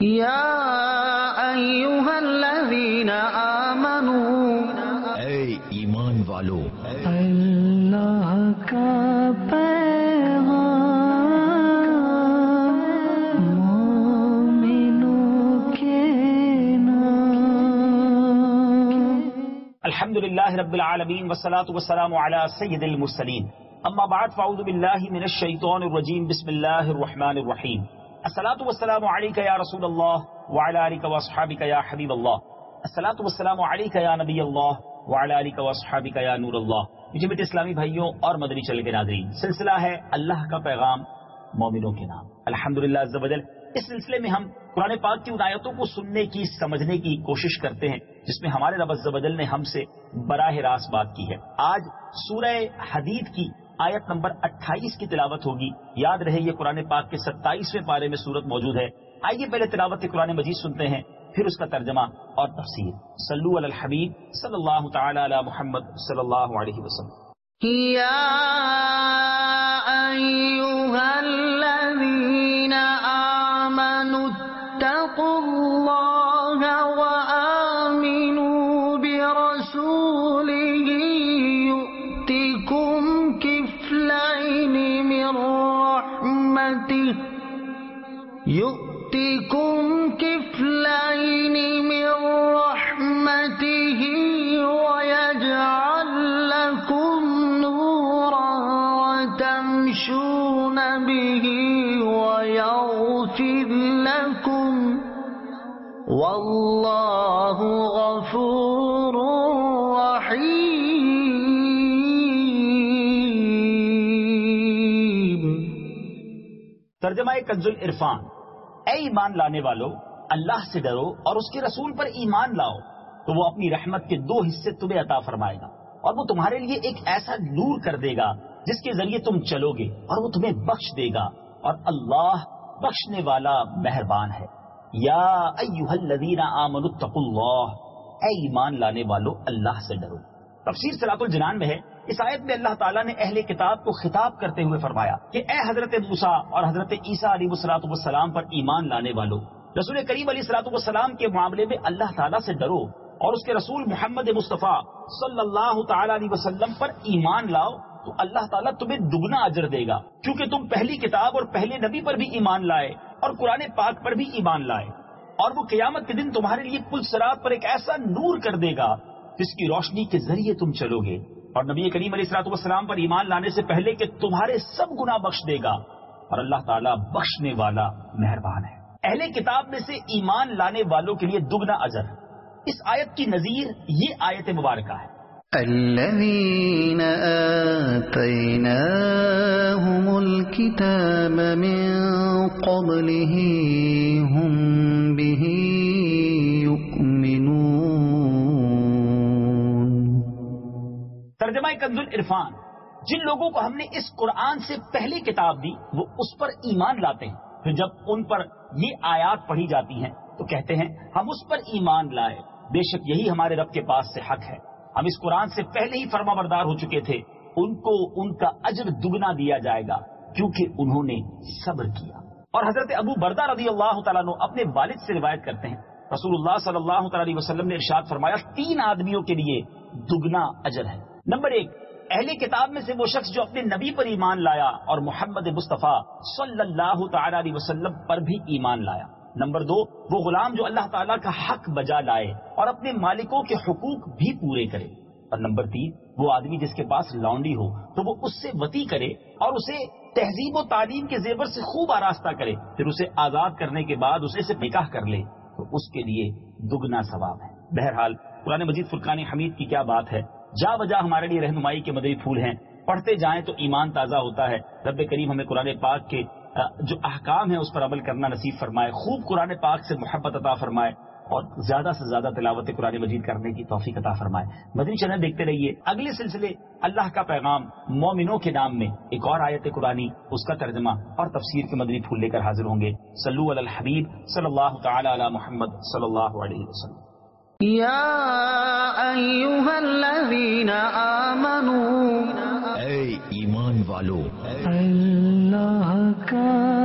یا ایھا الذین آمنوا، اے ایمان والو، اللہ کا پیغام مومنوں کے نام۔ الحمدللہ رب العالمین والصلاة والسلام علی سید المرسلین، اما بعد فاعوذ باللہ من الشیطان الرجیم، بسم اللہ الرحمن الرحیم۔ الصلاة والسلام علیک یا رسول اللہ وعلی آلک واصحابک یا حبیب اللہ، الصلاة والسلام علیک یا نبی اللہ وعلی آلک واصحابک یا نور اللہ۔ مجھے میٹھے اسلامی بھائیوں اور مدنی چینل کے ناظرین، سلسلہ ہے اللہ کا پیغام مومنوں کے نام۔ الحمدللہ عز و جل، اس سلسلے میں ہم قرآن پاک کی ان آیتوں کو سننے کی، سمجھنے کی کوشش کرتے ہیں جس میں ہمارے رب عز و جل نے ہم سے براہ راست بات کی ہے۔ آج سورہ حدید کی آیت نمبر 28 کی تلاوت ہوگی۔ یاد رہے یہ قرآن پاک کے 27ویں پارے میں سورت موجود ہے۔ آئیے پہلے تلاوت قرآن مجید سنتے ہیں، پھر اس کا ترجمہ اور تفسیر۔ صلو علی الحبیب صلی اللہ تعالی علی محمد صلی اللہ علیہ وسلم۔ یا ایھا الذین آمنوا اتقوا اللہ وآمنوا برسولہ یؤتکم کفلین من رحمتہ ویجعل لکم نورا وتمشون به ویغفر لکم واللہ غفور رحیم۔ ترجمہ کنز العرفان۔ اے ایمان لانے والو، اللہ سے ڈرو اور اس کے رسول پر ایمان لاؤ تو وہ اپنی رحمت کے 2 حصے تمہیں عطا فرمائے گا، اور وہ تمہارے لیے ایک ایسا نور کر دے گا جس کے ذریعے تم چلو گے، اور وہ تمہیں بخش دے گا، اور اللہ بخشنے والا مہربان ہے۔ یا ایھا الذین آمنوا اتقوا اللہ، اے ایمان لانے والو اللہ سے ڈرو۔ تفسیر صراط الجنان میں ہے، اس آیت میں اللہ تعالیٰ نے اہل کتاب کو خطاب کرتے ہوئے فرمایا کہ اے حضرت موسیٰ اور حضرت عیسیٰ علیہ السلام پر ایمان لانے والو، رسول کریم علیہ السلام کے معاملے میں اللہ تعالیٰ سے ڈرو اور اس کے رسول محمد مصطفیٰ صلی اللہ تعالیٰ علیہ وسلم پر ایمان لاؤ تو اللہ تعالیٰ تمہیں دگنا اجر دے گا، کیونکہ تم پہلی کتاب اور پہلے نبی پر بھی ایمان لائے اور قرآن پاک پر بھی ایمان لائے، اور وہ قیامت کے دن تمہارے لیے پل صراط پر ایک ایسا نور کر دے گا جس کی روشنی کے ذریعے تم چلو گے، اور نبی کریم علیہ السلام پر ایمان لانے سے پہلے کہ تمہارے سب گناہ بخش دے گا، اور اللہ تعالیٰ بخشنے والا مہربان ہے۔ اہل کتاب میں سے ایمان لانے والوں کے لیے دگنا اجر ہے۔ اس آیت کی نظیر یہ آیت مبارکہ ہے، الذین آتیناہم الکتاب من قبلہ ہم بہ یؤمنون۔ ترجمہ کنز العرفان۔ جن لوگوں کو ہم نے اس قرآن سے پہلے کتاب دی وہ اس پر ایمان لاتے ہیں، پھر جب ان پر یہ آیات پڑھی جاتی ہیں تو کہتے ہیں ہم اس پر ایمان لائے، بے شک یہی ہمارے رب کے پاس سے حق ہے، ہم اس قرآن سے پہلے ہی فرما بردار ہو چکے تھے، ان کو ان کا اجر دگنا دیا جائے گا کیونکہ انہوں نے صبر کیا۔ اور حضرت ابو بردہ رضی اللہ تعالیٰ عنہ اپنے والد سے روایت کرتے ہیں، رسول اللہ صلی اللہ تعالیٰ علیہ وسلم نے ارشاد فرمایا 3 آدمیوں کے لیے دگنا اجر ہے۔ نمبر 1، اہل کتاب میں سے وہ شخص جو اپنے نبی پر ایمان لایا اور محمد مصطفیٰ صلی اللہ تعالیٰ علیہ وسلم پر بھی ایمان لایا۔ نمبر 2، وہ غلام جو اللہ تعالیٰ کا حق بجا لائے اور اپنے مالکوں کے حقوق بھی پورے کرے۔ اور نمبر 3، وہ آدمی جس کے پاس لونڈی ہو تو وہ اس سے وطی کرے اور اسے تہذیب و تعلیم کے زیور سے خوب آراستہ کرے، پھر اسے آزاد کرنے کے بعد اسے سے نکاح کر لے تو اس کے لیے دگنا ثواب ہے۔ بہرحال قرآن مجید فرقان حمید کی کیا بات ہے، جا بجا ہمارے لیے رہنمائی کے مدنی پھول ہیں، پڑھتے جائیں تو ایمان تازہ ہوتا ہے۔ رب کریم ہمیں قرآن پاک کے جو احکام ہیں اس پر عمل کرنا نصیب فرمائے، خوب قرآن پاک سے محبت عطا فرمائے اور زیادہ سے زیادہ تلاوت قرآن مجید کرنے کی توفیق عطا فرمائے۔ مدنی چینل دیکھتے رہیے، اگلے سلسلے اللہ کا پیغام مومنوں کے نام میں ایک اور آیت قرآنی، اس کا ترجمہ اور تفسیر کے مدنی پھول لے کر حاضر ہوں گے۔ صلو علی الحبیب صلی اللہ تعالی علی محمد صلی اللہ علیہ وسلم۔ یا ایھا الذین آمنوا، اے ایمان والو، اللہ کا